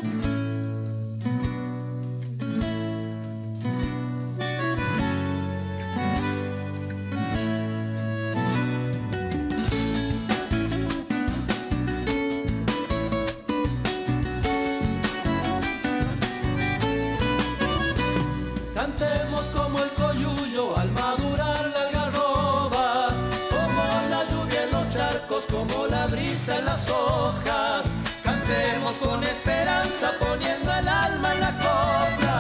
Cantemos como el coyuyo al madurar la algarroba, como la lluvia en los charcos, como la brisa en las hojas. Cantemos con esperanza poniendo el alma en la copla.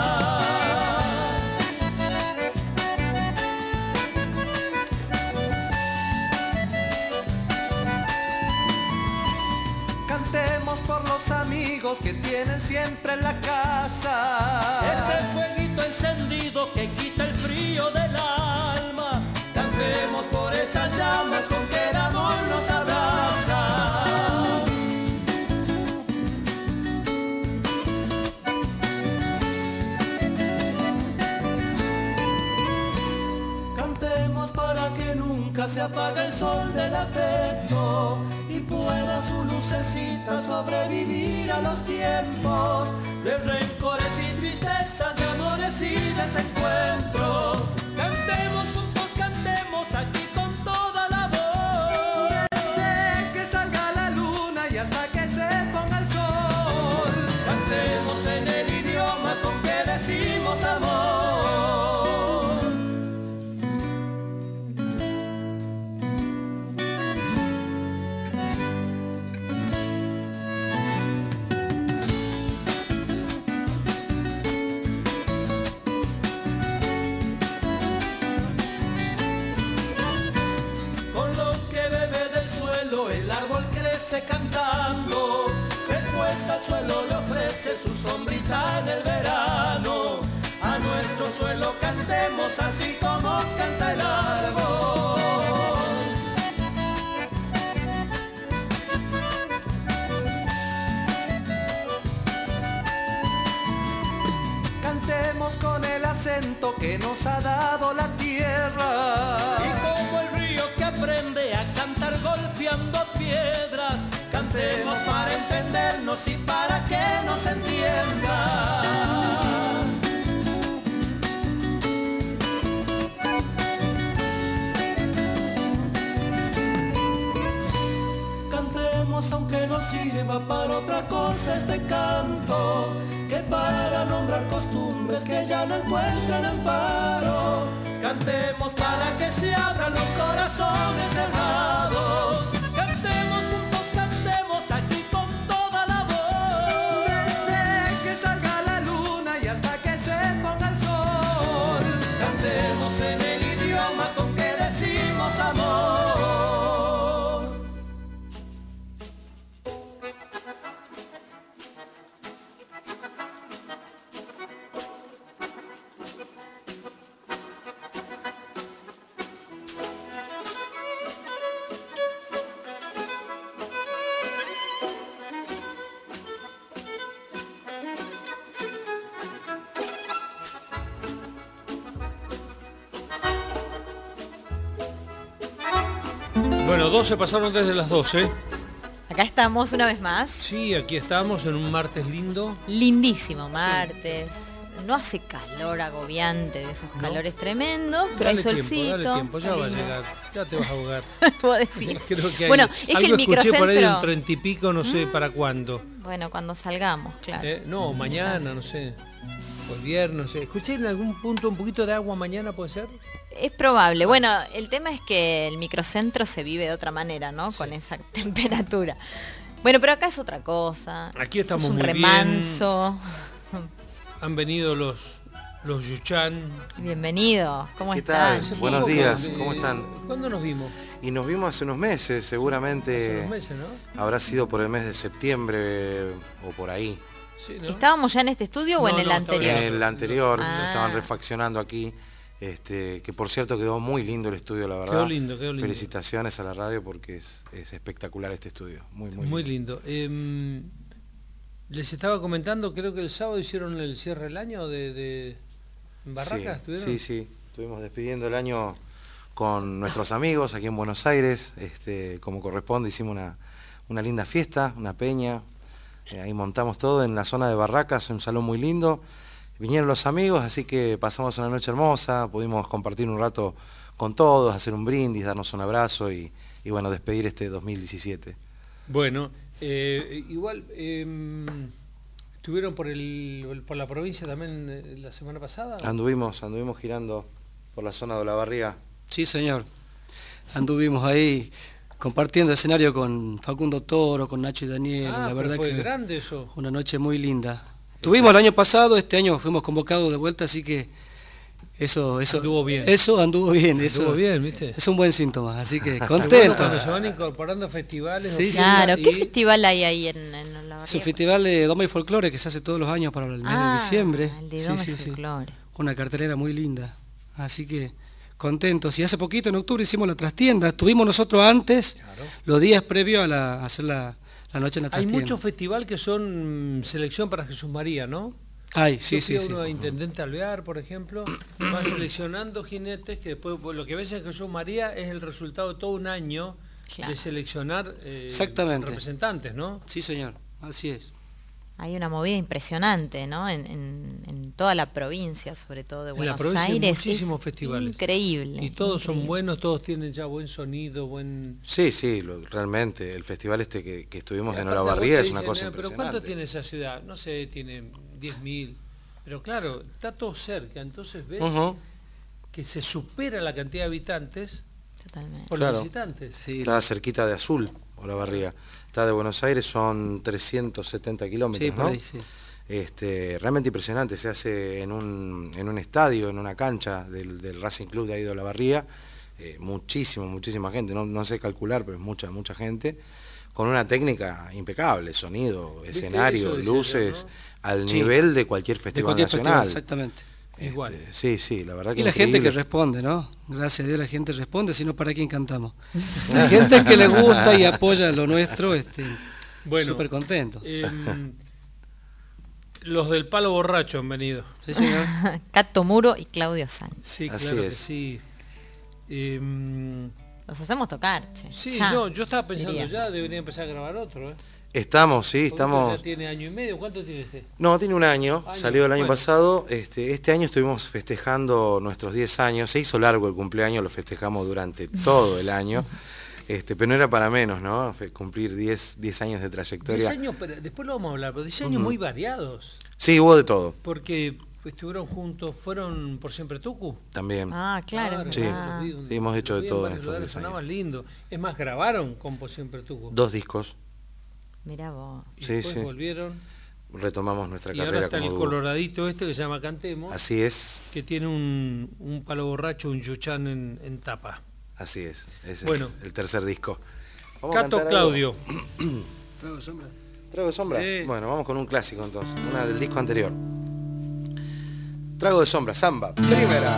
Cantemos por los amigos que tienen siempre en la casa ese fueguito encendido que quita el frío del alma. Cantemos por esas llamas con que el amor nos abraza. Cantemos para que nunca se apague el sol del afecto y pueda su lucecita sobrevivir a los tiempos de rencores y tristezas, de amores y desencuentros. Cantemos juntos, cantemos aquí con toda la voz, desde que salga la luna y hasta que se ponga el sol. Cantemos en el idioma con que decimos amor. El árbol crece cantando, después al suelo le ofrece su sombrita en el verano. A nuestro suelo cantemos así como canta el árbol. Cantemos con el acento que nos ha dado la tierra y como el río que aprende a cantar golpeando piedras. Cantemos para entendernos y para que nos entiendan. Cantemos aunque no sirva para otra cosa este canto, que para nombrar costumbres que ya no encuentran amparo. Cantemos para que se abran los corazones cerrados. Cantemos juntos, cantemos aquí con toda la voz, desde que salga la luna y hasta que se ponga el sol. Cantemos en el idioma con que decimos amor. Bueno, 12 pasaron desde las 12. Acá estamos una vez más. Sí, aquí estamos en un martes lindo. Lindísimo martes. No hace calor agobiante de esos calores tremendos, pero Dale hay solcito. Dale tiempo, ya va a llegar. Ya te vas a ahogar. Puedo decir. Creo que hay, bueno, es que el escuché por ahí de un microcentro... 30 y pico, no sé para cuándo. Bueno, cuando salgamos, claro. No, mañana, no sé. O el viernes, no sé. ¿Escuché en algún punto un poquito de agua mañana, puede ser? Es probable. Bueno, el tema es que el microcentro se vive de otra manera, ¿no? Sí. Con esa temperatura. Bueno, pero acá es otra cosa. Aquí estamos es un muy remanso. Bien. Han venido los Yuchan. Bienvenidos. ¿Cómo están? Chicos? Buenos días. ¿Cómo están? ¿Cuándo nos vimos? Y nos vimos hace unos meses, seguramente. Hace unos meses, ¿no? Habrá sido por el mes de septiembre o por ahí. Sí, ¿no? ¿Estábamos ya en este estudio o en el anterior? En el anterior, estaban refaccionando aquí. Que por cierto quedó muy lindo el estudio, la verdad. Quedó lindo. Felicitaciones a la radio porque es espectacular este estudio. Muy lindo. Les estaba comentando, creo que el sábado hicieron el cierre del año de Barracas. Sí. Estuvimos despidiendo el año con nuestros amigos aquí en Buenos Aires. Como corresponde, hicimos una linda fiesta, una peña. Ahí montamos todo en la zona de barracas, un salón muy lindo. Vinieron los amigos, así que pasamos una noche hermosa, pudimos compartir un rato con todos, hacer un brindis, darnos un abrazo y bueno, despedir este 2017. Bueno, igual estuvieron por la provincia también la semana pasada. Anduvimos girando por la zona de Olavarría. Sí, señor. Anduvimos ahí compartiendo escenario con Facundo Toro, con Nacho y Daniel. La verdad fue que grande eso. una noche muy linda. Tuvimos el año pasado, este año fuimos convocados de vuelta, así que eso anduvo bien. Eso anduvo bien. Anduvo bien, ¿viste? Es un buen síntoma, así que contento. contento. Cuando se van incorporando festivales. Sí, claro, ¿qué festival hay ahí en Olavarría? Es un festival de Doma y Folclore que se hace todos los años para el mes de diciembre. El de Doma y Folclore. Una cartelera muy linda. Así que contentos. Y hace poquito, en octubre, hicimos la trastienda. Estuvimos nosotros antes, los días previos a hacer la noche en la trastienda. Hay muchos festivales que son selección para Jesús María, ¿no? Ay, sí, sí. Uno de Intendente Alvear, por ejemplo, va seleccionando jinetes que después, lo que ves en Jesús María es el resultado de todo un año de seleccionar representantes, ¿no? Sí, señor, así es. Hay una movida impresionante, ¿no? En toda la provincia, sobre todo de Buenos Aires. Hay muchísimos festivales. Increíble. Y todos son buenos, todos tienen ya buen sonido, buen... Sí, realmente, el festival este que estuvimos en Olavarría es una cosa impresionante. Pero ¿cuánto tiene esa ciudad? No sé, tiene 10.000. Pero claro, está todo cerca, entonces ves que se supera la cantidad de habitantes por los visitantes. Sí. Está cerquita de Azul, Olavarría. Está de Buenos Aires, son 370 kilómetros, sí, ¿no? Ahí, sí. Realmente impresionante, se hace en un estadio, en una cancha del Racing Club de ahí de Olavarría, muchísima gente, no sé calcular, pero es mucha gente, con una técnica impecable, sonido, escenario, luces, al nivel de cualquier festival nacional. Exactamente. Igual. Sí, la verdad que y la gente que responde, ¿no? Gracias a Dios la gente responde, si no, ¿para quién cantamos? La gente que le gusta y apoya lo nuestro, bueno, súper contento. Los del Palo Borracho han venido. Sí, señor. Cato Muro y Claudio Sánchez. Sí, claro que sí. Los hacemos tocar, che. Sí, yo estaba pensando, ya debería empezar a grabar otro, ¿eh? Estamos. Ya tiene año y medio, ¿cuánto tiene este? No, tiene un año, salió el año pasado. Este año estuvimos festejando nuestros 10 años, se hizo largo el cumpleaños, lo festejamos durante todo el año, pero no era para menos, ¿no? Cumplir 10 años de trayectoria. 10 años, pero después lo vamos a hablar, pero 10 años muy variados. Sí, hubo de todo. Porque estuvieron juntos, fueron por Siempre Tucu. También. Claro. Sí, hemos hecho de todo en estos 10 años. Sonaban lindo. Es más, grabaron con Por Siempre Tucu. 2 discos. Mirá vos. Y después volvieron. Retomamos nuestra carrera. Y ahora está como el coloradito que se llama Cantemos. Así es. Que tiene un palo borracho, un yuchán en tapa. Así es. Ese bueno. Es el tercer disco. Cato Claudio. ¿Trago de sombra? ¿Trago de sombra? Bueno, vamos con un clásico entonces. Una del disco anterior. Trago de sombra, samba. Primera.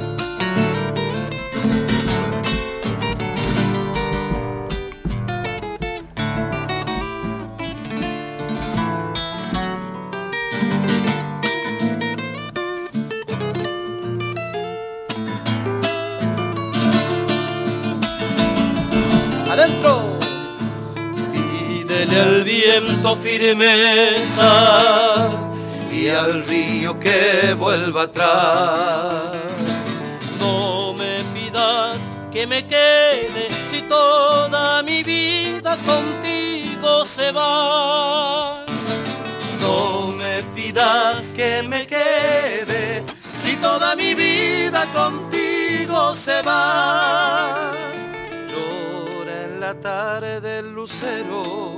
¡Adentro! Pídele al viento firmeza y al río que vuelva atrás. No me pidas que me quede si toda mi vida contigo se va. No me pidas que me quede si toda mi vida contigo se va. La tarde el lucero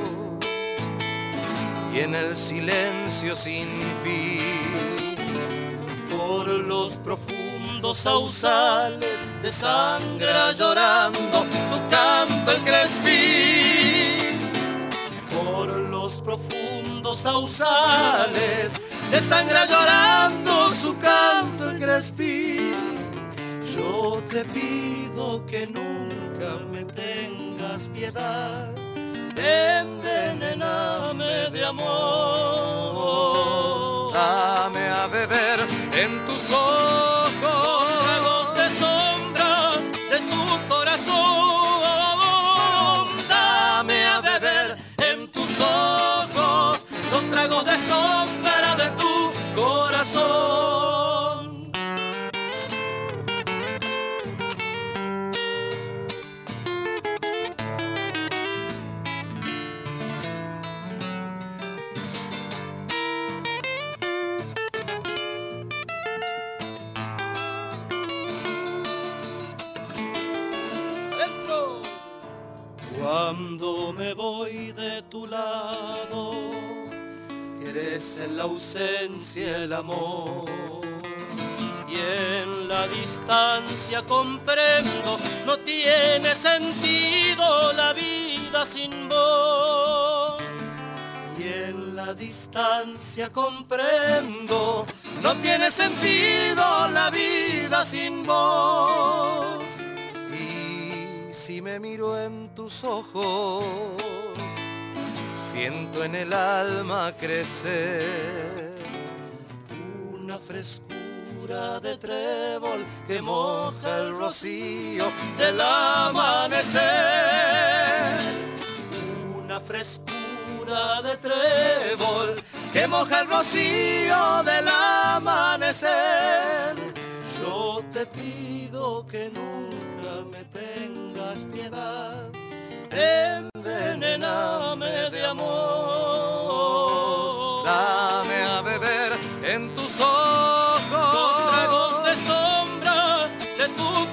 y en el silencio sin fin por los profundos sausales desangra llorando su canto el crespín. Por los profundos sausales desangra llorando su canto el crespín. Yo te pido que nunca me tengas piedad, envenéname de amor. Dame a beber en tus ojos tragos de sombra de tu corazón. Dame a beber en tus ojos merece en la ausencia el amor. Y en la distancia comprendo, no tiene sentido la vida sin vos. Y en la distancia comprendo, no tiene sentido la vida sin vos. Y si me miro en tus ojos, siento en el alma crecer una frescura de trébol que moja el rocío del amanecer. Una frescura de trébol que moja el rocío del amanecer. Yo te pido que nunca me tengas piedad, envenéname de amor. Dame a beber en tus ojos 2 tragos de sombra de tu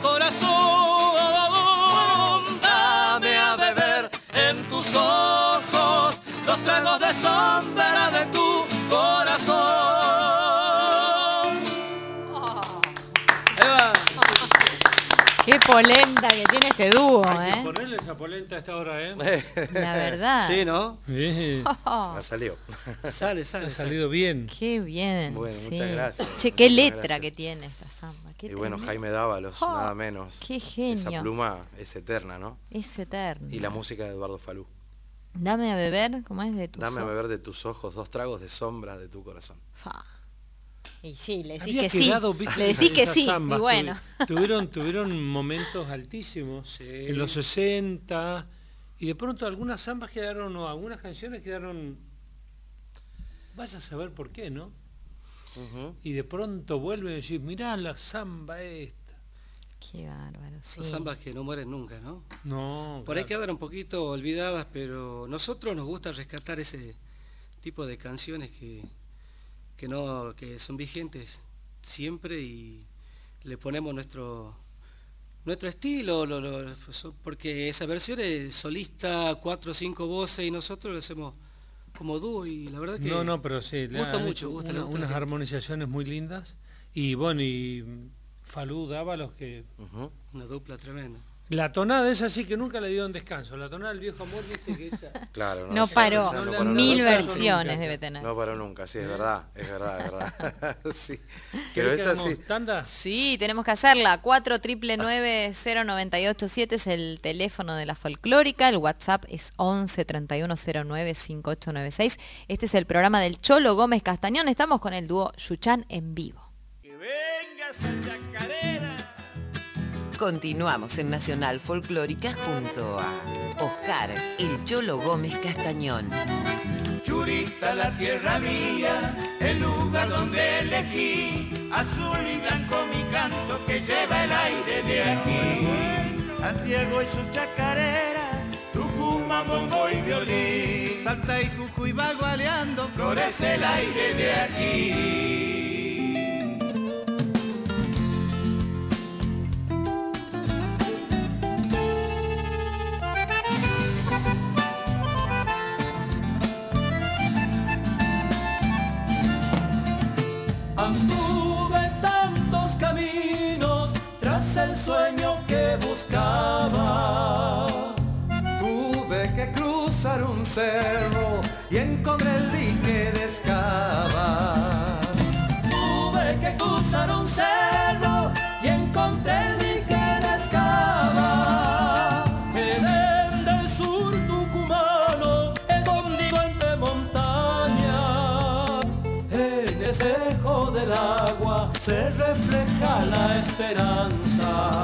corazón. Dame a beber en tus ojos 2 tragos de sombra de tu corazón. Qué polenta que tiene este dúo, Hay que ponerle esa polenta a esta hora, La verdad. Sí, ¿no? Sí. Ya salió. Sale. Ha salido bien. Qué bien. Bueno, sí. muchas gracias. Che, qué Muchas letra gracias. que tiene esta samba. Qué Y bueno, tremendo. Jaime Dávalos, nada menos. Qué genio. Esa pluma es eterna, ¿no? Es eterno. Y la música de Eduardo Falú. Dame a beber, ¿cómo es? De tus Dame a ojos. beber de tus ojos 2 tragos de sombra de tu corazón. Fa. Y sí, le decís Había que sí. quedado, ¿viste? Le decís que Esas sí. zambas Y bueno. Tuvieron momentos altísimos. Sí. En los 60. Y de pronto algunas zambas quedaron, o algunas canciones quedaron... Vaya a saber por qué, ¿no? Y de pronto vuelven y decís, mirá la zamba esta. Qué bárbaro, sí. Son zambas que no mueren nunca, ¿no? No, Por ahí claro. quedaron un poquito olvidadas, pero nosotros nos gusta rescatar ese tipo de canciones que son vigentes siempre y le ponemos nuestro estilo, porque esa versión es solista, 4 o 5 voces y nosotros lo hacemos como dúo y la verdad que No, pero sí, le gusta han mucho, hecho gusta, le gusta a la unas gente. armonizaciones muy lindas. Y bueno, y Falú Dávalos que... Una dupla tremenda. La tonada esa sí que nunca le dieron descanso. La tonada del viejo amor, viste que esa... Claro, No esa- paró. esa no paró Mil nunca. versiones debe tener. No paró nunca, sí, es verdad. Sí. Pero ¿Querés que esta hagamos sí. tanda? Sí, tenemos que hacerla. 499-0988-7 es el teléfono de la folclórica. El WhatsApp es 11-3109-5896. Este es el programa del Cholo Gómez Castañón. Estamos con el dúo Yuchán en vivo. Que venga esa chacarera. Continuamos en Nacional Folclórica junto a Oscar, el Cholo Gómez Castañón. Churita, la tierra mía, el lugar donde elegí, azul y blanco mi canto que lleva el aire de aquí. Santiago y sus chacareras, Tucumán, bombo y violín, Salta y Jujuy va gualeando, florece el aire de aquí. Anduve tantos caminos tras el sueño que buscaba. Tuve que cruzar un cerro y encontré el dique de Escava. Tuve que cruzar un cerro y encontré el dique de Escava. Edén del sur tucumano, escondido entre montañas. En ese eco del agua se refleja la esperanza.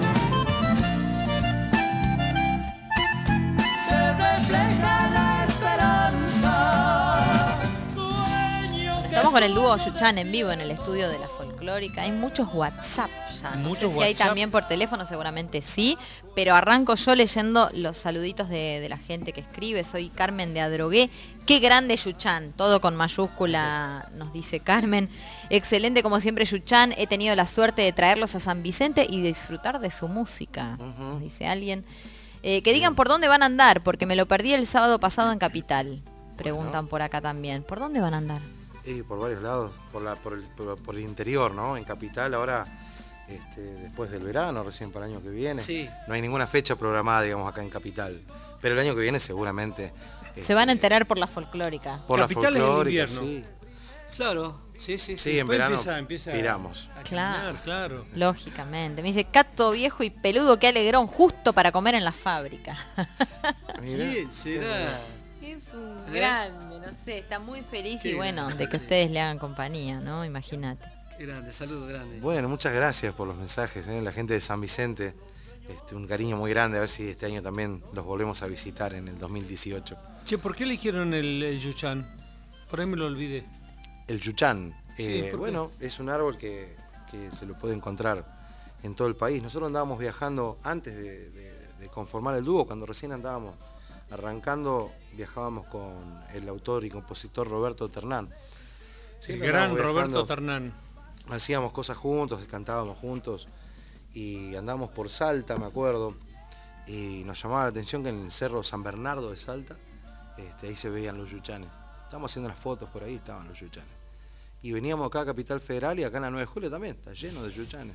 Se refleja la esperanza. Sueño que Estamos con el dúo Yuchán en vivo en el estudio de la folclórica. Hay muchos WhatsApp ya. No Muchos sé si hay WhatsApp. también por teléfono, seguramente sí. Pero arranco yo leyendo los saluditos de la gente que escribe. Soy Carmen de Adrogué. Qué grande Yuchán. Todo con mayúscula, nos dice Carmen. Excelente como siempre Yuchán. He tenido la suerte de traerlos a San Vicente y disfrutar de su música, nos dice alguien. Que digan por dónde van a andar, porque me lo perdí el sábado pasado en Capital. Preguntan por acá también. ¿Por dónde van a andar? Por varios lados, por el interior, ¿no? En Capital ahora, después del verano, recién para el año que viene. Sí. No hay ninguna fecha programada, digamos, acá en Capital. Pero el año que viene seguramente... Se van a enterar por la folclórica. Por Capital la folclórica, es el invierno. sí. Claro, sí. Sí, en Después verano empieza piramos. a Claro. caminar, claro. Lógicamente. Me dice, Cato viejo y peludo, qué alegrón, justo para comer en la fábrica. Mirá. ¿Quién será? Es un grande, no sé, está muy feliz y bueno, de que ustedes le hagan compañía, ¿no? Imagínate. Qué grande, saludos grande. Bueno, muchas gracias por los mensajes, la gente de San Vicente, un cariño muy grande, a ver si este año también los volvemos a visitar en el 2018. Che, ¿por qué eligieron el yuchán? Por ahí me lo olvidé. El yuchán, Sí, ¿por qué? bueno, es un árbol que se lo puede encontrar en todo el país. Nosotros andábamos viajando antes de conformar el dúo, cuando recién andábamos arrancando, viajábamos con el autor y compositor Roberto Ternán. El Siempre gran andábamos Roberto viajando, Ternán. hacíamos cosas juntos, cantábamos juntos y andábamos por Salta, me acuerdo, y nos llamaba la atención que en el cerro San Bernardo de Salta, ahí se veían los yuchanes. Estábamos haciendo las fotos por ahí, estaban los yuchanes. Y veníamos acá a Capital Federal y acá en la 9 de julio también, está lleno de yuchanes.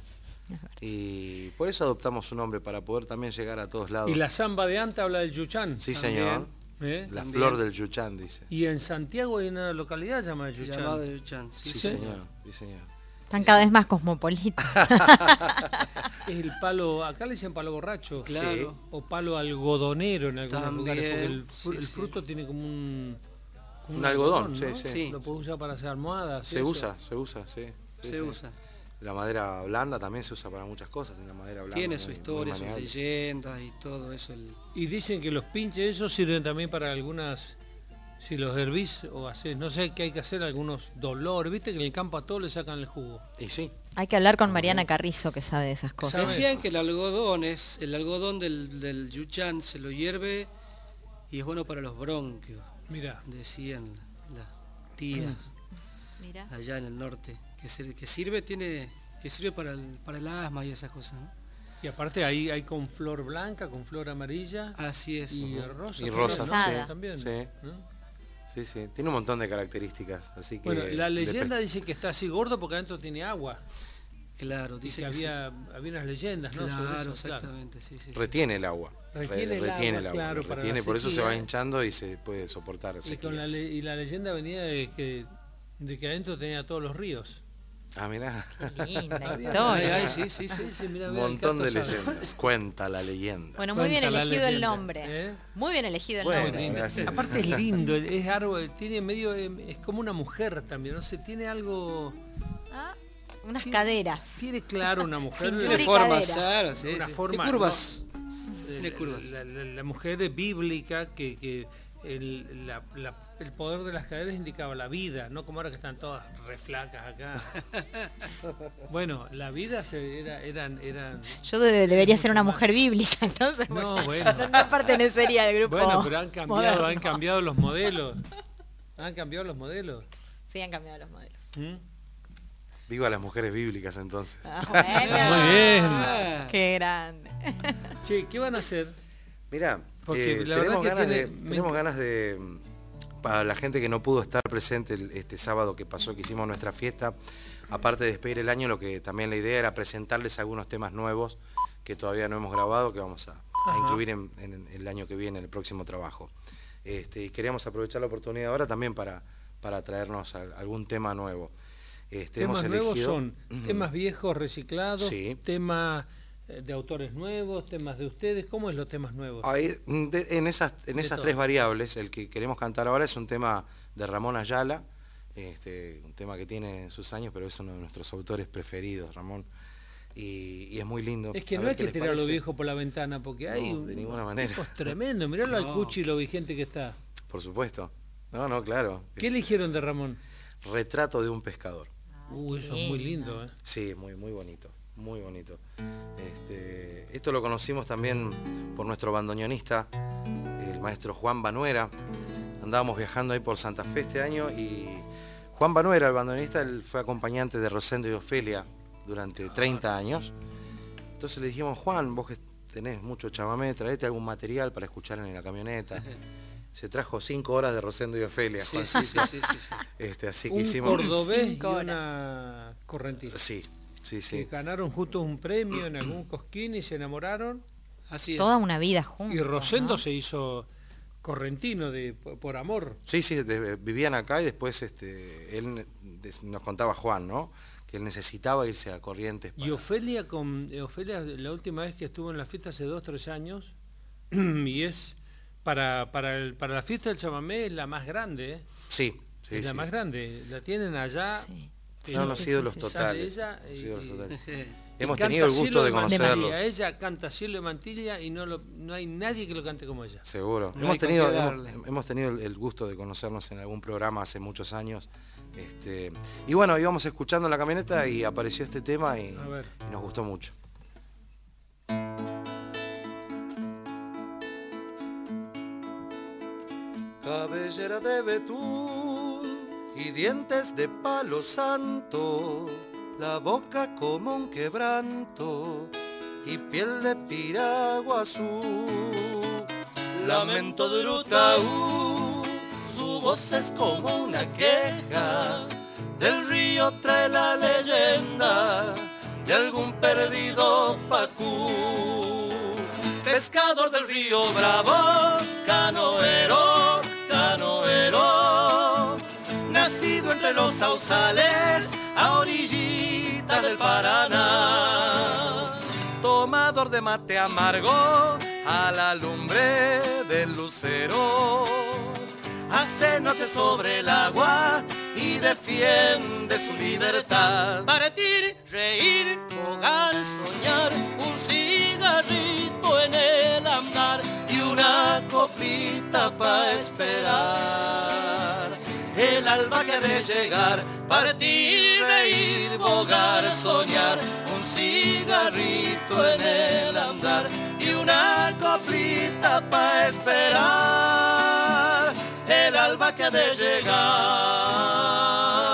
Y por eso adoptamos su nombre, para poder también llegar a todos lados. Y la samba de Anta habla del yuchán. Sí, También. señor. ¿Eh? La También. flor del yuchán, dice. Y en Santiago hay una localidad llamada yuchán. Llamado de Yuchán, Sí, sí. señor. Sí, señor. Están cada vez más cosmopolitas. Es el palo, acá le dicen palo borracho. Claro. O palo algodonero en algunos También, lugares, porque el sí, fruto tiene como un... como Un algodón, ¿no? sí, sí. Sí. Lo puedes usar para hacer almohadas. Se eso. usa, sí. Sí, Se sí. usa. La madera blanda también se usa para muchas cosas, la madera blanda. Tiene muy- su muy historia, sus manejable. leyendas y todo eso. Y dicen que los pinches esos sirven también para algunas, si los hervís o haces, no sé qué hay que hacer, algunos dolores. Viste que en el campo a todos le sacan el jugo. Y sí, Hay que hablar con Mariana Carrizo, que sabe de esas cosas. ¿Sabe? Decían que el algodón del yuchán se lo hierve y es bueno para los bronquios, Mira, decían las tías Mira. allá en el norte, que sirve para el asma y esas cosas, ¿no? y aparte ahí hay con flor blanca, con flor amarilla Así es. y rosa. Y también, rosa, ¿no? sí. También. Sí. ¿no? sí. Tiene un montón de características, así que... Bueno, la leyenda dice que está así gordo porque adentro tiene agua. Claro, Dice dice que que había unas leyendas, ¿no? Sobre Claro, eso, claro. exactamente, sí. Retiene el agua. Retiene el agua, claro, lo para retiene, la por eso se va sequía. hinchando y se puede soportar Y, con la, sequías. y la leyenda venía de que adentro tenía todos los ríos. Ah, mirá, Qué linda Ay, historia. ay, sí. mirá, un mirá, el montón de Cato sabe. leyendas. Cuenta la leyenda. Bueno, muy bien Cuenta la elegido el leyenda, nombre. ¿eh? Muy bien elegido el Bueno, nombre. gracias. Aparte es lindo, es árbol, tiene medio, es como una mujer también, no sé, tiene algo, Ah, unas caderas. tiene claro una mujer. Cintura Tiene y formas, cadera. claro, sí, Una sí. forma, Tiene curvas. Eh, Tiene curvas. La mujer es bíblica que el poder de las caderas indicaba la vida, no como ahora que están todas reflacas acá. Bueno, la vida eran Yo debería ser una mujer bíblica, entonces. No, porque bueno. no pertenecería al grupo. bueno, pero han moderno. cambiado los modelos. Han cambiado los modelos. Sí, han cambiado los modelos. ¿Mm? Viva las mujeres bíblicas entonces. Ah, bueno. Muy bien. Ah, Qué grande. Che, ¿qué van a hacer? Mirá, Porque la verdad que tenemos ganas de, para la gente que no pudo estar presente este sábado que pasó, que hicimos nuestra fiesta, aparte de despedir el año, lo que también la idea era presentarles algunos temas nuevos que todavía no hemos grabado, que vamos a incluir en el año que viene, en el próximo trabajo. Y queríamos aprovechar la oportunidad ahora también para traernos algún tema nuevo. Temas nuevos son temas viejos reciclados, Sí. temas de autores nuevos, temas de ustedes. ¿Cómo es los temas nuevos? Ahí, en esas todo. tres variables, el que queremos cantar ahora es un tema de Ramón Ayala, un tema que tiene sus años, pero es uno de nuestros autores preferidos, Ramón, y es muy lindo. Es que A no ver hay qué que les tirar lo parece. viejo por la ventana, porque hay No, de ninguna manera. tipos tremendo. Miralo al No. Cuchi lo vigente que está. Por supuesto. No, claro. ¿Qué eligieron de Ramón? Retrato de un pescador. Eso es muy lindo, ¿eh? Sí, muy bonito, muy bonito. Esto lo conocimos también por nuestro bandoneonista, el maestro Juan Banuera. Andábamos viajando ahí por Santa Fe este año y Juan Banuera, el bandoneonista, él fue acompañante de Rosendo y Ofelia durante 30 años. Entonces le dijimos, Juan, vos que tenés mucho chamamé, traete algún material para escuchar en la camioneta. se trajo 5 horas de Rosendo y Ofelia. Sí, Juan. sí. Un Así que hicimos... cordobés y 5 horas. una correntina. Sí. Que ganaron justo un premio en algún cosquín y se enamoraron. Así es. Toda una vida juntos. Y Rosendo ¿no? se hizo correntino por amor. Sí, vivían acá y después él nos contaba Juan, ¿no? Que él necesitaba irse a Corrientes. Y Ofelia, la última vez que estuvo en la fiesta hace 2 o 3 años, y es para la fiesta del chamamé es la más grande, ¿eh? Sí. Es la más grande. La tienen allá. Sí. Son los ídolos totales. Ella Ídolos totales. y Hemos canta tenido el gusto Cielo de conocerlos. Mantilla. Ella canta Cielo de Mantilla y no hay nadie que lo cante como ella. Seguro. No hay con qué darle. Hemos tenido el gusto de conocernos en algún programa hace muchos años. Y bueno, íbamos escuchando en la camioneta y apareció este tema y A ver. nos gustó mucho. Cabellera de betún y dientes de palo santo, la boca como un quebranto y piel de piragua azul. Lamento de Urutaú, su voz es como una queja, del río trae la leyenda de algún perdido pacú. Pescador del río Bravo, canoero, nacido entre los sausales, a orillitas del Paraná. Tomador de mate amargo, a la lumbre del lucero. Hace noche sobre el agua y defiende su libertad. Partir, reír, jugar, soñar, un cigarrito en el andar y una copita pa' esperar el alba que ha de llegar. Partir, reír, bogar, soñar, un cigarrito en el andar y una coplita pa' esperar el alba que ha de llegar.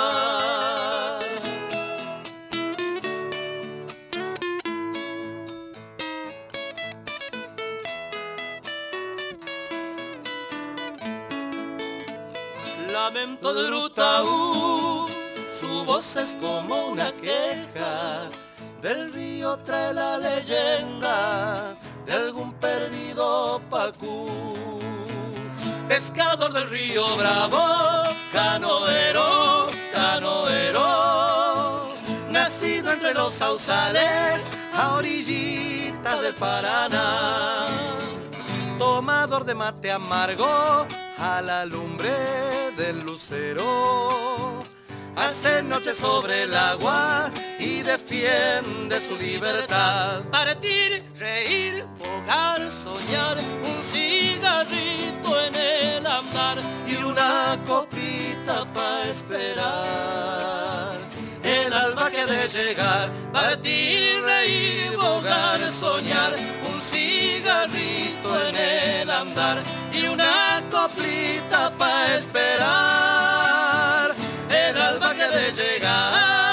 Lamento de Urutaú, su voz es como una queja, del río trae la leyenda de algún perdido pacú. Pescador del río Bravo, canoero, nacido entre los sausales, a orillitas del Paraná. Tomador de mate amargo, a la lumbre del lucero. Hace noche sobre el agua y defiende su libertad. Partir, reír, jugar, soñar, un cigarrito en el andar y una copita pa' esperar el alba que ha de llegar. Partir, reír, jugar, soñar, un cigarrito en el andar y una coplita pa' esperar el alba que ha de llegar.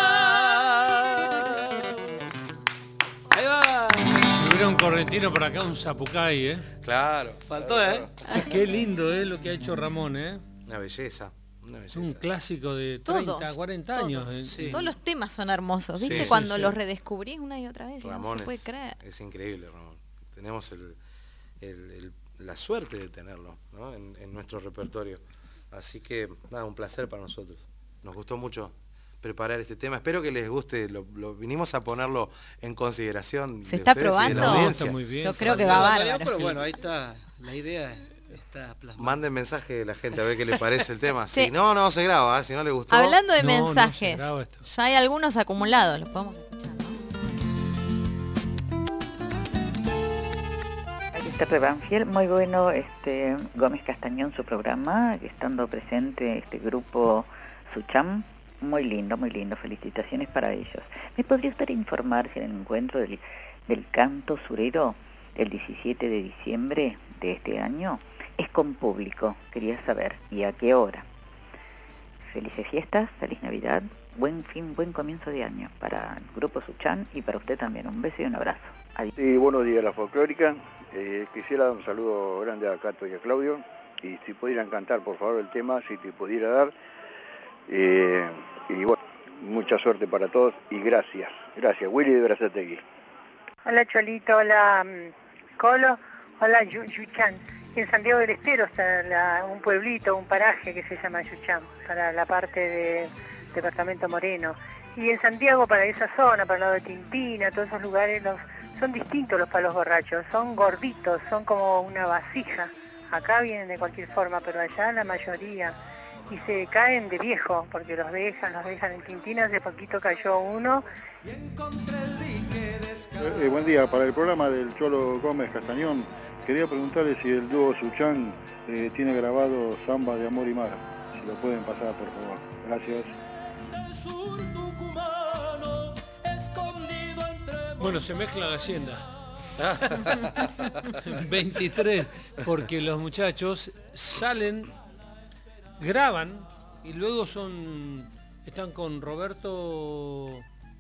Ahí va. Si hubiera un correntino por acá, un zapucay, ¿eh? Claro. Faltó, ¿eh? Qué lindo lo que ha hecho Ramón, ¿eh? Una belleza. Es un clásico de 30, Todos, 40 años. todos. Sí. Todos los temas son hermosos, ¿viste? Sí, Cuando sí. los redescubrís una y otra vez, y Ramón no se puede creer. es increíble, Ramón. Tenemos la suerte de tenerlo, ¿no? en nuestro repertorio. Así que, nada, un placer para nosotros. Nos gustó mucho preparar este tema. Espero que les guste. Lo vinimos a ponerlo en consideración. ¿Se de está ustedes y de la probando? audiencia. Está muy bien. Yo creo que va Variado, bárbaro. pero bueno, ahí está, la idea está plasmada. Manden mensaje de la gente a ver qué les parece el tema. Sí. Si no se graba. Si no le gustó. Hablando de No, no, mensajes, se graba esto. ya hay algunos acumulados, los podemos escuchar, ¿no? Aquí está Rebanfiel, muy bueno Gómez Castañón, su programa, estando presente este grupo Sucham, muy lindo, felicitaciones para ellos. ¿Me podría usted informar si en el encuentro del canto surero el 17 de diciembre de este año es con público? Quería saber, ¿y a qué hora? Felices fiestas, feliz Navidad, buen fin, buen comienzo de año para el grupo Sucham y para usted también. Un beso y un abrazo. Adiós. Sí, buenos días, la folclórica. Quisiera dar un saludo grande a Cato y a Claudio, y si pudieran cantar por favor el tema, si te pudiera dar. Y bueno, mucha suerte para todos y gracias. Gracias, Willy de Berazategui. Hola Cholito, hola Colo, hola Yuchán. En Santiago del Estero está un pueblito, un paraje que se llama Yuchán, para la parte de Departamento Moreno. Y en Santiago, para esa zona, para el lado de Tintina, todos esos lugares, son distintos los palos borrachos, son gorditos, son como una vasija. Acá vienen de cualquier forma, pero allá la mayoría. Y se caen de viejo, porque los dejan en Tintina. Hace poquito cayó uno. Buen día, para el programa del Cholo Gómez Castañón, quería preguntarle si el dúo Suchán tiene grabado Samba de Amor y Mar. Si lo pueden pasar, por favor. Gracias. Bueno, se mezcla la hacienda. 23, porque los muchachos salen, graban y luego están con Roberto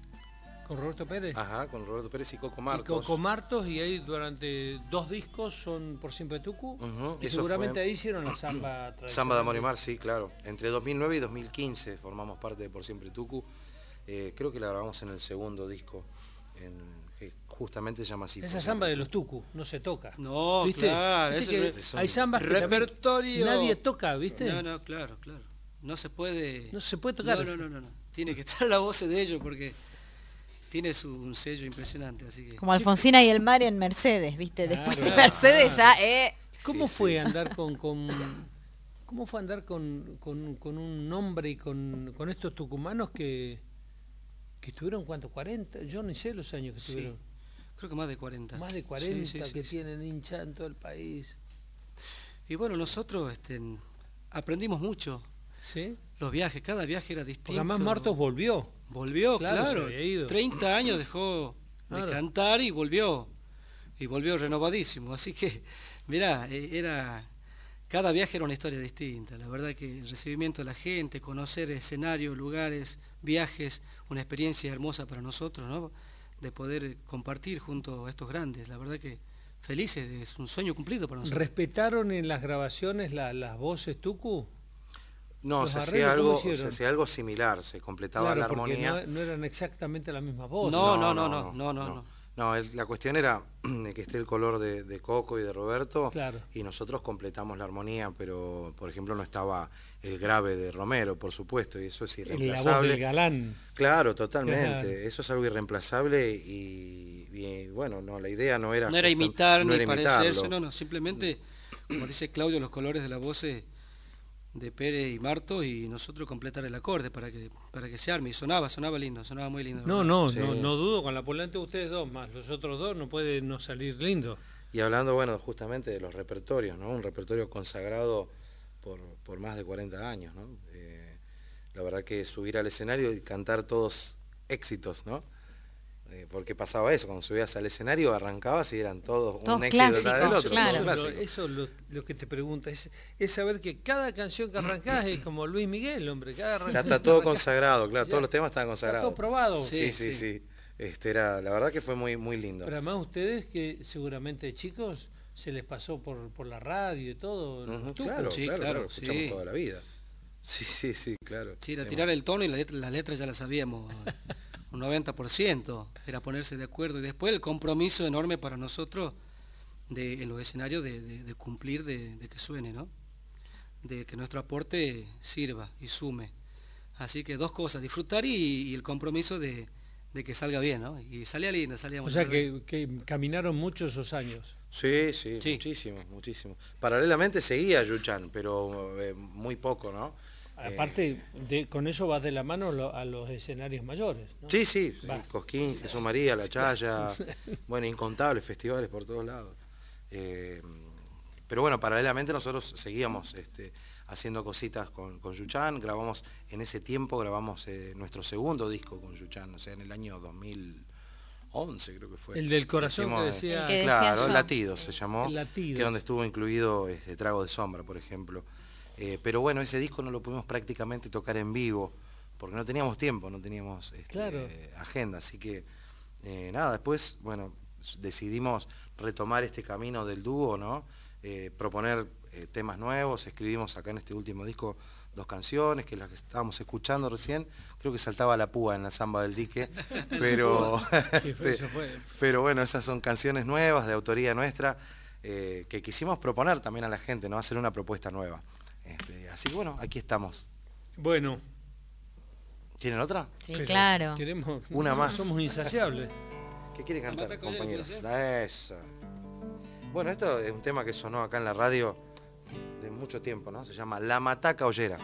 Pérez. Ajá, con Roberto Pérez y Coco Martos. Y Coco Martos, y ahí durante 2 discos son Por Siempre Tucu. Y seguramente ahí hicieron la samba tradicional. Samba de Amor y Mar, sí, claro. Entre 2009 y 2015 formamos parte de Por Siempre Tucu. Creo que la grabamos en el segundo disco, que justamente se llama así. Esa samba de los Tucu no se toca. No, ¿viste? claro. ¿Viste que hay zambas que repertorio. Nadie toca, ¿viste? No, claro. No se puede tocar. No. Tiene que estar la voz de ellos porque tiene un sello impresionante, así que... Como Alfonsina y el Mario en Mercedes, ¿viste? Claro, Después de Mercedes ya, ¿Cómo fue andar ¿Cómo fue andar con un nombre y con estos tucumanos que estuvieron, ¿cuánto? ¿40? Yo ni sé los años que estuvieron. Creo que más de 40. Más de 40 que tienen hincha en todo el país. Y bueno, nosotros aprendimos mucho. ¿Sí? Los viajes, cada viaje era distinto. Porque además Martos volvió. Volvió, claro. Se había ido. 30 años dejó de cantar y volvió. Y volvió renovadísimo. Así que, mirá, cada viaje era una historia distinta. La verdad que el recibimiento de la gente, conocer escenarios, lugares, viajes, una experiencia hermosa para nosotros, ¿no? De poder compartir junto a estos grandes. La verdad que felices, es un sueño cumplido para nosotros. ¿Respetaron en las grabaciones las voces Tucu? No, se hacía algo similar, se completaba la armonía. No eran exactamente la misma voz. No. La cuestión era que esté el color de Coco y de Roberto, claro. Y nosotros completamos la armonía, pero por ejemplo no estaba el grave de Romero, por supuesto, y eso es irreemplazable. La voz del galán. Claro, totalmente. Claro. Eso es algo irreemplazable y bueno, la idea no era... No era imitar ni parecerse, simplemente, como dice Claudio, los colores de la voz de Pérez y Martos y nosotros completar el acorde para que se arme. Y sonaba lindo, sonaba muy lindo. No dudo, con la polante de ustedes dos más, los otros dos no pueden no salir lindo. Y hablando, bueno, justamente de los repertorios, ¿no? Un repertorio consagrado por más de 40 años, ¿no? La verdad que subir al escenario y cantar todos éxitos, ¿no? Porque pasaba eso, cuando subías al escenario arrancabas y eran todos un éxito del otro. Claro. Eso lo que te pregunta, es saber que cada canción que arrancás es como Luis Miguel, hombre. Ya está todo consagrado, claro, todos los temas están consagrados. Está todo probado. Sí. La verdad que fue muy, muy lindo. Pero además ustedes, que seguramente chicos, se les pasó por la radio y todo. Claro, escuchamos toda la vida. Sí, claro. Sí, era tirar el tono y las letras ya las sabíamos. Un 90%, era ponerse de acuerdo y después el compromiso enorme para nosotros en los escenarios de cumplir, de que suene, ¿no? De que nuestro aporte sirva y sume. Así que 2 cosas, disfrutar y el compromiso de que salga bien, ¿no? Y salía lindo, salía muy bien. O sea que caminaron muchos esos años. Sí, muchísimo. Paralelamente seguía Yuchán, pero muy poco, ¿no? Aparte, con eso vas de la mano a los escenarios mayores, ¿no? Sí, Cosquín, Jesús María, La Chaya, bueno, incontables festivales por todos lados. Pero bueno, paralelamente nosotros seguíamos haciendo cositas con Yuchán, en ese tiempo grabamos nuestro segundo disco con Yuchán, o sea, en el año 2011 creo que fue. El del corazón que decía... Claro, Latidos se llamó, Latido. Que es donde estuvo incluido Trago de Sombra, por ejemplo. Pero bueno, ese disco no lo pudimos prácticamente tocar en vivo, porque no teníamos tiempo, no teníamos agenda, así que después, bueno, decidimos retomar este camino del dúo, ¿no? Proponer temas nuevos, escribimos acá en este último disco 2 canciones, que las que estábamos escuchando recién, creo que saltaba la púa en la Zamba del Dique, pero, pero bueno, esas son canciones nuevas, de autoría nuestra, que quisimos proponer también a la gente, ¿no? Hacer una propuesta nueva. Así que bueno, aquí estamos. Bueno. ¿Tienen otra? Sí, pero claro. Queremos una más. Somos insaciables. ¿Qué quiere cantar, compañeros? Esa. Bueno, esto es un tema que sonó acá en la radio de mucho tiempo, ¿no? Se llama La Mataca Ollera.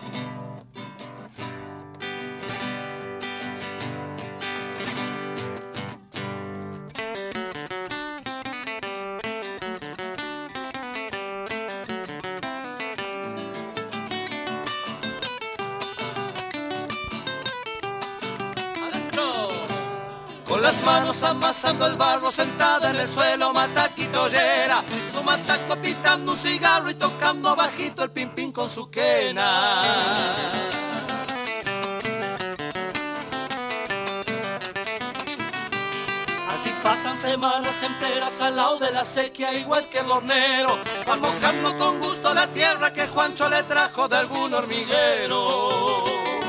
Con las manos amasando el barro, sentada en el suelo, mataquita ollera, su mataco pitando un cigarro y tocando bajito el pin pin con su quena. Así pasan semanas enteras al lado de la sequía, igual que el hornero, van mojando con gusto la tierra que Juancho le trajo de algún hormiguero.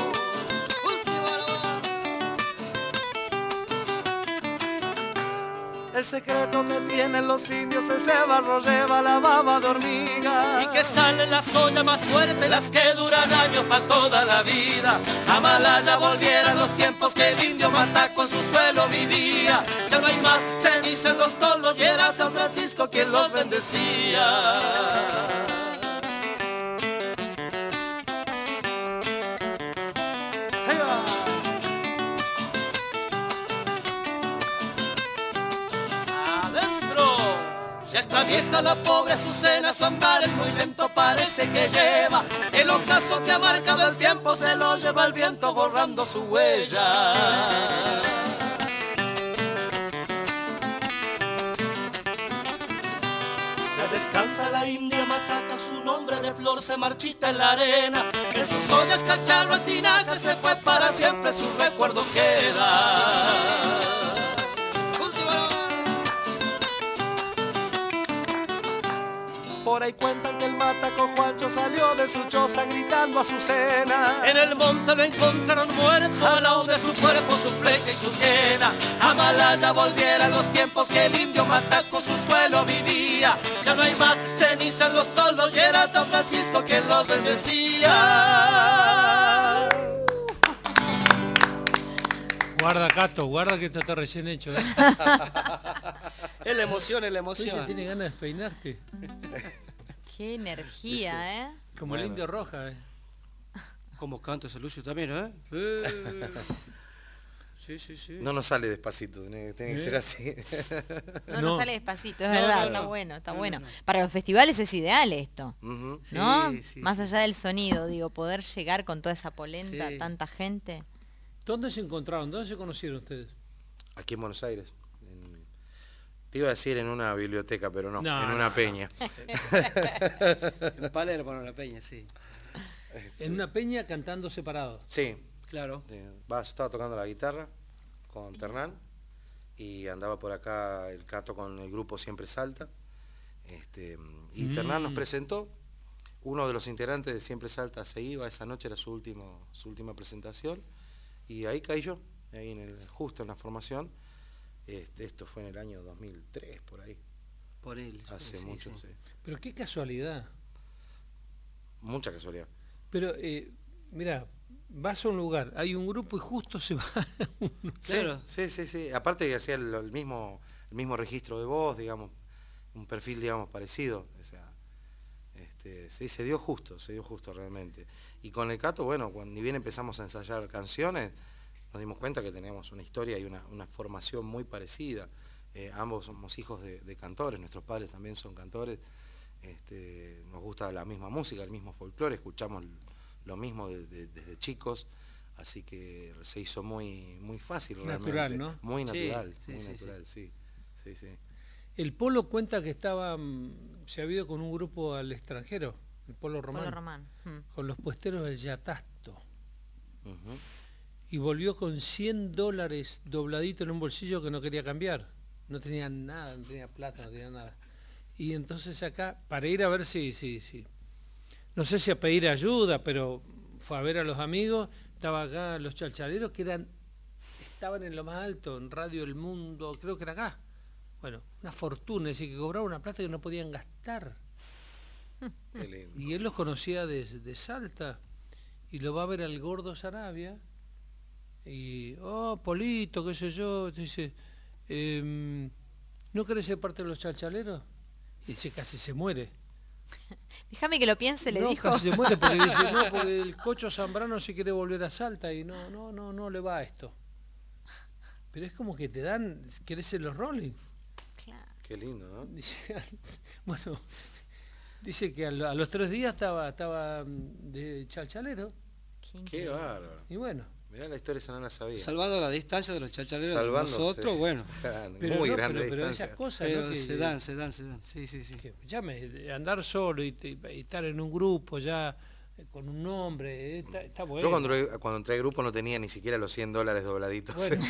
El secreto que tienen los indios, ese barro lleva la baba de hormiga. Y que salen las ollas más fuertes, las que duran años para toda la vida. A Malaya volvieran los tiempos que el indio mataco en su suelo vivía. Ya no hay más ceniza en los toldos y era San Francisco quien los bendecía. Ya está vieja la pobre Azucena, su andar es muy lento, parece que lleva. El ocaso que ha marcado el tiempo se lo lleva el viento borrando su huella. Ya descansa la india mataca, su nombre de flor se marchita en la arena. En sus ollas cacharro tinaja se fue para siempre, su recuerdo queda. Por ahí cuentan que el mataco Juancho salió de su choza gritando a Azucena. En el monte lo encontraron muerto, al lado de su cuerpo su flecha y su quena. A Malaya volvieran los tiempos que el indio mataco su suelo vivía. Ya no hay más ceniza en los toldos y era San Francisco quien los bendecía. Guarda, Cato, guarda que esto está recién hecho, ¿eh? Es la emoción, es la emoción. ¿Usted tiene ganas de despeinarte? Qué energía, ¿eh? Como el indio Roja, ¿eh? Como canta ese Lucio también, ¿eh? Sí, sí, sí. No nos sale despacito, tiene que ser así. No nos sale despacito, es verdad, está bueno, está bueno. Para los festivales es ideal esto, ¿no? Sí, sí, más allá del sonido, digo, poder llegar con toda esa polenta, tanta gente. ¿Dónde se encontraron? ¿Dónde se conocieron ustedes? Aquí en Buenos Aires. Te iba a decir en una biblioteca, pero no, en una peña. En Palermo, en una peña, sí. En una peña cantando separados. Sí. Claro. Estaba tocando la guitarra con Ternán y andaba por acá el Cato con el grupo Siempre Salta. Y Ternán nos presentó. Uno de los integrantes de Siempre Salta se iba, esa noche era su última presentación. Y ahí caí yo, ahí justo en la formación. Esto fue en el año 2003, por ahí. Por él. Hace mucho, sí. Pero qué casualidad. Mucha casualidad. Pero, mira, vas a un lugar, hay un grupo y justo se va. Claro. Sí. Aparte que hacía el mismo registro de voz, digamos, un perfil, digamos, parecido. O sea, sí, se dio justo realmente. Y con el Cato, bueno, ni bien empezamos a ensayar canciones, nos dimos cuenta que teníamos una historia y una formación muy parecida. Ambos somos hijos de cantores, nuestros padres también son cantores. Nos gusta la misma música, el mismo folclore, escuchamos lo mismo desde chicos, así que se hizo muy fácil realmente. Natural, ¿no? Muy natural, sí. El Polo cuenta que se ha ido con un grupo al extranjero, el Polo Román. Con los puesteros del Yatasto. Y volvió con $100 dobladito en un bolsillo que no quería cambiar. No tenía nada, no tenía plata, no tenía nada. Y entonces acá, para ir a ver si no sé si a pedir ayuda, pero fue a ver a los amigos, estaba acá los chalchaleros que estaban en lo más alto, en Radio El Mundo, creo que era acá. Bueno, una fortuna, es decir, que cobraban una plata que no podían gastar. Qué lindo. Y él los conocía de Salta, y lo va a ver al Gordo Sarabia, y, Polito, qué sé yo, dice, ¿no querés ser parte de los chalchaleros? Y dice, casi se muere. Déjame que lo piense, le dijo. Casi se muere porque dice, no, porque el Cocho Zambrano se quiere volver a Salta y no le va a esto. Pero es como que te dan, querés ser los Rolling. Claro. Qué lindo, ¿no? Dice, bueno, dice que a los 3 días estaba de chalchalero. Qué bárbaro. Y bueno. Mirá, la historia esa no la sabía. Salvando la distancia de los chalchaleros de nosotros, bueno. Pero muy no, grande pero distancia. esas cosas, pero ¿no? Que, se dan. Sí. Que, andar solo y estar en un grupo ya con un nombre, está bueno. Yo cuando entré al grupo no tenía ni siquiera los $100 dobladitos. Bueno.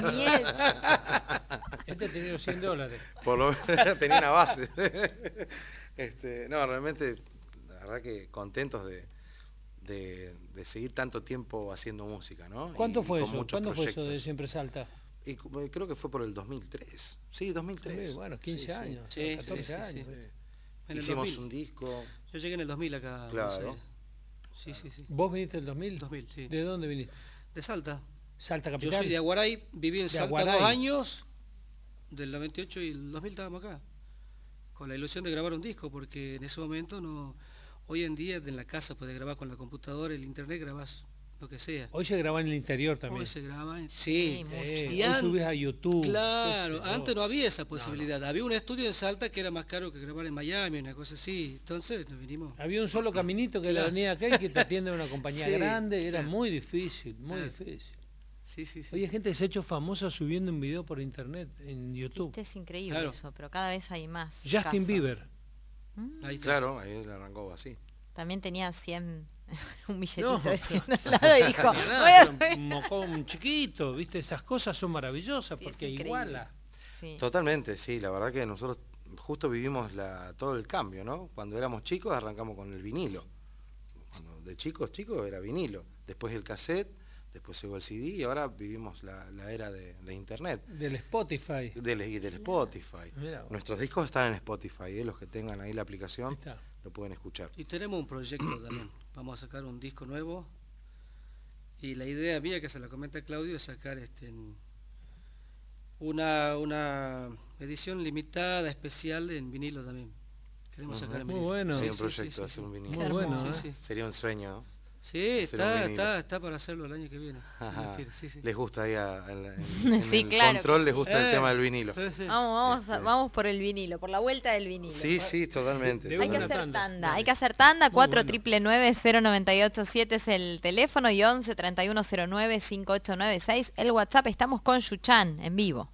Este tenía los $100. Por lo menos tenía una base. No, realmente, la verdad que contentos de seguir tanto tiempo haciendo música, ¿no? ¿Cuánto fue con eso? muchos ¿Cuándo fue eso de proyectos. Siempre Salta? Y creo que fue por el 2003. Sí, 2003. Sí, bueno, 15 años, sí, 14 años. En el Hicimos 2000. un disco. Yo llegué en el 2000 acá. Claro. Sí. ¿Vos viniste en el 2000? 2000, sí. ¿De dónde viniste? De Salta. Salta Capital. Yo soy de Aguaray, viví en De Salta Aguaray. 2 años, del 98 y el 2000 estábamos acá, con la ilusión de grabar un disco, porque en ese momento no, hoy en día en la casa puedes grabar con la computadora, el internet grabás lo que sea. Hoy se graba en el interior también. Hoy se graba, sí. Y hoy subís a YouTube. Claro, antes no había esa posibilidad. No. Había un estudio en Salta que era más caro que grabar en Miami, una cosa así. Entonces nos vinimos. Había un solo caminito que la venía acá y que te atiende una compañía grande. Era muy difícil, muy difícil. Sí. Hoy hay gente que se ha hecho famosa subiendo un video por internet en YouTube. Es increíble eso, pero cada vez hay más Justin casos. Bieber. Ahí claro, ahí le arrancó así. También tenía 100, un billetito No, de 100 dólares y dijo, un mocón chiquito, viste, esas cosas son maravillosas porque iguala. Sí. Totalmente, sí, la verdad que nosotros justo vivimos todo el cambio, ¿no? Cuando éramos chicos arrancamos con el vinilo. Cuando de chicos era vinilo, después el cassette, después llegó el CD y ahora vivimos la era de internet. Del Spotify. Del Spotify. Mirá. Nuestros discos están en Spotify, los que tengan ahí la aplicación lo pueden escuchar. Y tenemos un proyecto también. Vamos a sacar un disco nuevo. Y la idea mía, que se la comenta Claudio, es sacar una edición limitada, especial en vinilo también. Queremos sacar en vinilo. Muy bueno. Sí, un proyecto de hacer un vinilo. Muy bueno, Sería un sueño, ¿no? Sí, está para hacerlo el año que viene. Si les gusta ahí sí, el claro control, les gusta el tema del vinilo. Vamos por el vinilo, por la vuelta del vinilo. Sí, totalmente. Hay que hacer tanda, 4-098-7 es el teléfono y 11-3109-5896 el WhatsApp. Estamos con Yuchan en vivo.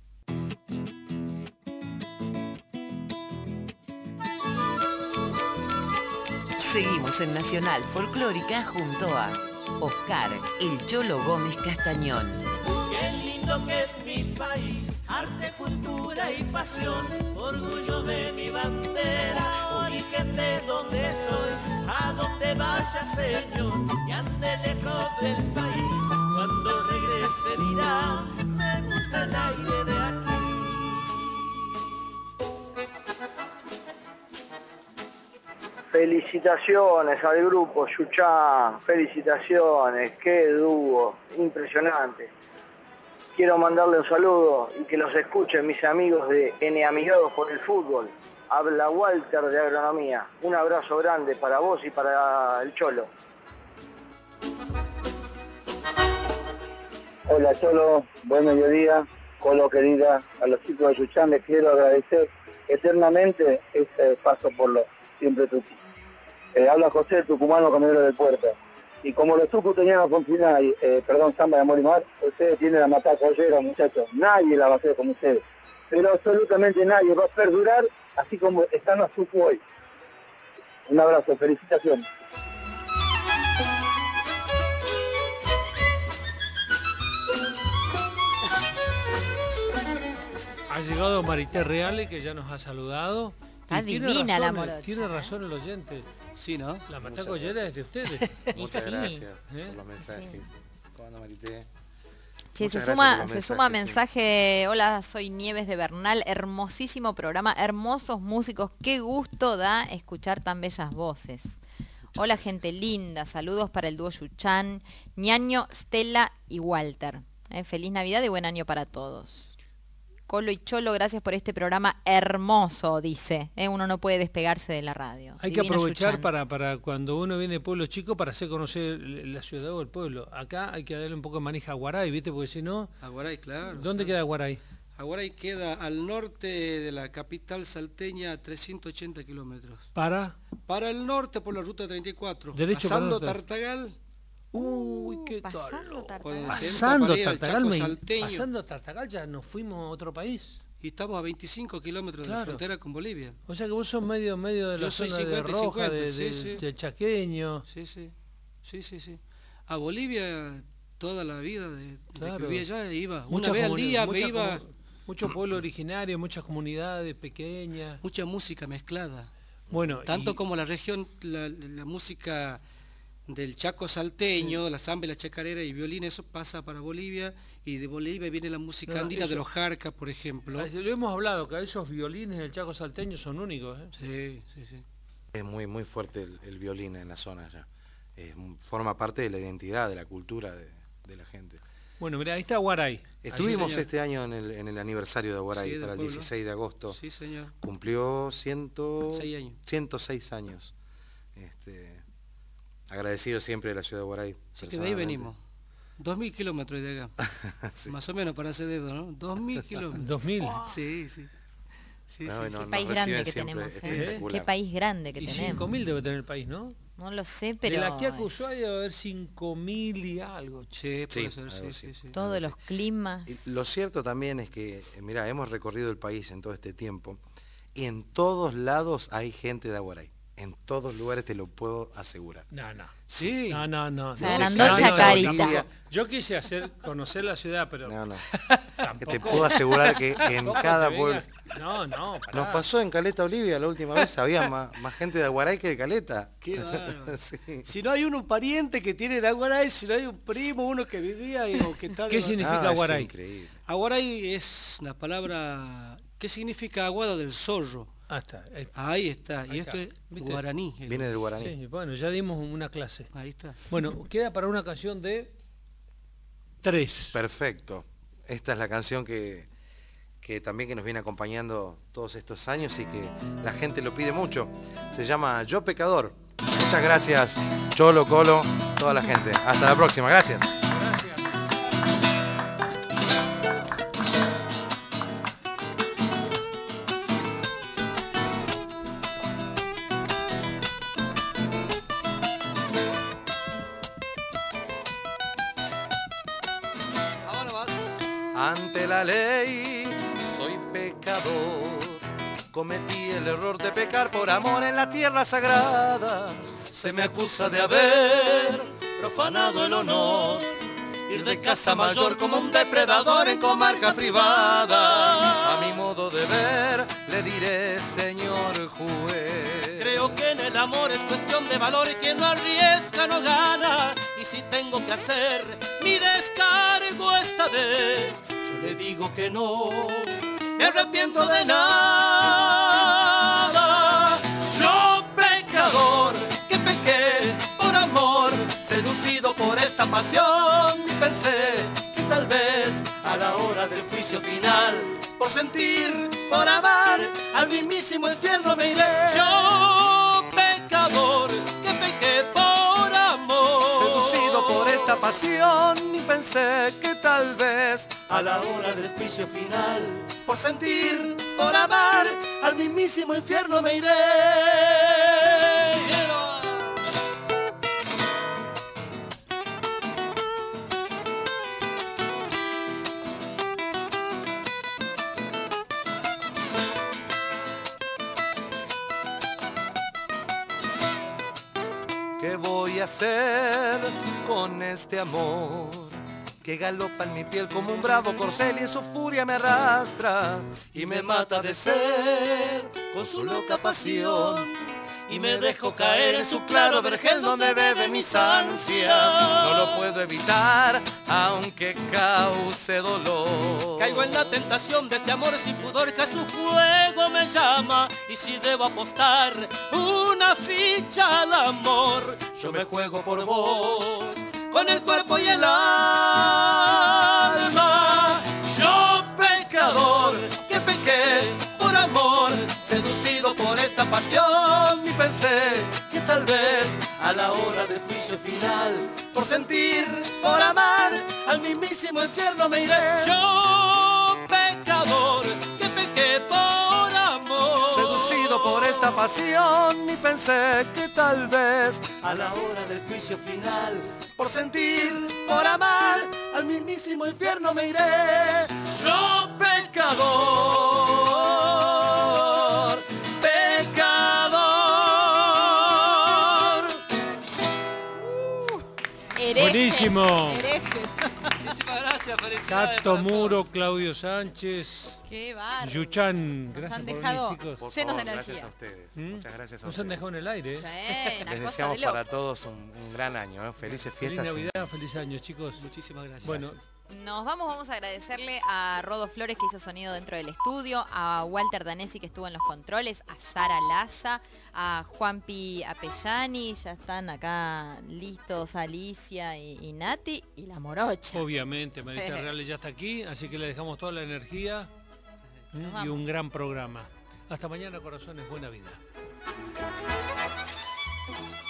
Seguimos en Nacional Folclórica junto a Oscar El Cholo Gómez Castañón. Qué lindo que es mi país, arte, cultura y pasión, orgullo de mi bandera, origen de donde soy, a donde vaya Señor, y ande lejos del país, cuando regrese dirá, me gusta el aire de aquí. Felicitaciones al grupo Yuchan, felicitaciones, qué dúo, impresionante. Quiero mandarle un saludo y que los escuchen mis amigos de Enemigados por el Fútbol. Habla Walter de Agronomía. Un abrazo grande para vos y para el Cholo. Hola Cholo, buen mediodía. Colo querida, a los chicos de Yuchan les quiero agradecer eternamente este paso por lo siempre Tucu. Habla José, tucumano, camionero del puerto. Y como los tucus tenían oportunidad, samba de amor y mar, ustedes tienen la matada collera, muchachos. Nadie la va a hacer como ustedes. Pero absolutamente nadie va a perdurar así como están los tucus hoy. Un abrazo, felicitaciones. Ha llegado Marité Reale, que ya nos ha saludado. Está divina la morocha. Tiene razón el oyente. Sí, ¿no? La matacollera es de ustedes. Muchas sí. gracias por los mensajes. ¿Cómo anda, Marité? Che, Muchas se gracias por los suma mensajes, mensaje, hola, soy Nieves de Bernal, hermosísimo programa, hermosos músicos, qué gusto da escuchar tan bellas voces. Hola gente linda, saludos para el dúo Yuchan, Ñaño, Stella y Walter. Feliz Navidad y buen año para todos. Colo y Cholo, gracias por este programa hermoso, dice. Uno no puede despegarse de la radio. Hay que Divino aprovechar Yuchan. para cuando uno viene de pueblo chico para hacer conocer la ciudad o el pueblo. Acá hay que darle un poco de manija a Aguaray, ¿viste? Porque si no... Aguaray, claro. ¿Dónde queda Aguaray? Aguaray queda al norte de la capital salteña, a 380 kilómetros. ¿Para? Para el norte por la ruta 34. Derecho para el pasando norte. Tartagal. Uy, qué Pasando Tartagal. Pasando Tartagal ya nos fuimos a otro país. Y estamos a 25 kilómetros de la frontera con Bolivia. O sea que vos sos medio de la zona de Roja, del Chaqueño. Sí. A Bolivia toda la vida de que vivía allá iba. Una vez al día me iba. Mucho pueblo originario, muchas comunidades pequeñas. Mucha música mezclada. Bueno, tanto como la región, la música del Chaco salteño, la samba y la chacarera y violín, eso pasa para Bolivia, y de Bolivia viene la música andina de los jarcas, por ejemplo. Lo hemos hablado, que esos violines del Chaco salteño son únicos. Sí. Es muy fuerte el violín en la zona ya. Forma parte de la identidad, de la cultura de la gente. Bueno, mira, ahí está Aguaray. Estuvimos este año en el aniversario de Aguaray, para el pueblo. 16 de agosto. Sí, señor. Cumplió 106 años. Agradecido siempre de la ciudad de Aguaray. Sí, que de ahí venimos. 2000 kilómetros de acá. Sí. Más o menos para hacer dedo, ¿no? 2000 kilómetros. 2000. Sí. Qué país grande que tenemos, Qué país grande que y tenemos. 5000 debe tener el país, ¿no? No lo sé, pero... De la Quiaca a Ushuaia debe haber 5000 y algo. Sí, puede ser, sí. Todos los climas. Y lo cierto también es que, mira, hemos recorrido el país en todo este tiempo y en todos lados hay gente de Aguaray. En todos lugares te lo puedo asegurar. No. Sí. No. Se agrandó Chacarita. Yo quise conocer la ciudad, pero... No. Que te puedo asegurar que en cada pueblo... No, nos pasó en Caleta, Olivia, la última vez había más gente de Aguaray que de Caleta. Qué bárbaro. Sí. Si no hay un pariente que tiene en Aguaray, si no hay un primo, uno que vivía o que está... ¿Qué significa Aguaray? Es increíble. Aguaray es una palabra... ¿Qué significa aguada del zorro? Ahí está. Y esto es guaraní. Viene del guaraní. Sí, bueno, ya dimos una clase. Ahí está. Bueno, queda para una canción de 3. Perfecto. Esta es la canción que también que nos viene acompañando todos estos años y que la gente lo pide mucho. Se llama Yo Pecador. Muchas gracias, Cholo, Colo, toda la gente. Hasta la próxima. Gracias. Ante la ley soy pecador, cometí el error de pecar por amor en la tierra sagrada. Se me acusa de haber profanado el honor, ir de casa mayor como un depredador en comarca privada. A mi modo de ver le diré, señor juez, creo que en el amor es cuestión de valor y quien no arriesga no gana. Y si tengo que hacer mi descargo esta vez, yo le digo que no me arrepiento de nada. Yo pecador que pequé por amor, seducido por esta pasión, y pensé que tal vez a la hora del juicio final, por sentir, por amar, al mismísimo infierno me iré. Yo pecador que pequé por amor, seducido por esta pasión, y pensé que tal vez a la hora del juicio final, por sentir, por amar, al mismísimo infierno me iré. ¿qué voy a hacer con este amor que galopa en mi piel como un bravo corcel y en su furia me arrastra y me mata de sed con su loca pasión. Y me dejo caer en su claro vergel donde bebe mis ansias. No lo puedo evitar, aunque cause dolor. Caigo en la tentación de este amor sin pudor que a su fuego me llama. Y si debo apostar una ficha al amor, yo me juego por vos, con el cuerpo y el alma. Yo pecador, que pequé por amor, seducido por esta pasión, y pensé que tal vez a la hora del juicio final, por sentir, por amar, al mismísimo infierno me iré. Yo, pecador, que pequé por amor, seducido por esta pasión, y pensé que tal vez a la hora del juicio final, por sentir, por amar, al mismísimo infierno me iré. Yo, pecador, pecador. Buenísimo. Muchísimas gracias, felicidades. Cato Muro, Claudio Sánchez. Qué bárbaro. Yuchán, Nos gracias han por dejado venir, chicos. Por llenos favor, de energía. Gracias a ustedes. Muchas gracias a Nos ustedes. han dejado en el aire. Sí, les deseamos para todos un gran año. Felices fiestas. Feliz Navidad, feliz año, chicos. Muchísimas gracias. Bueno, nos vamos a agradecerle a Rodo Flores que hizo sonido dentro del estudio, a Walter Danesi que estuvo en los controles, a Sara Laza, a Juanpi Apellani, ya están acá listos Alicia y Nati y la morocha. obviamente, Marita Reales ya está aquí, así que le dejamos toda la energía y un gran programa. Hasta mañana, corazones, buena vida.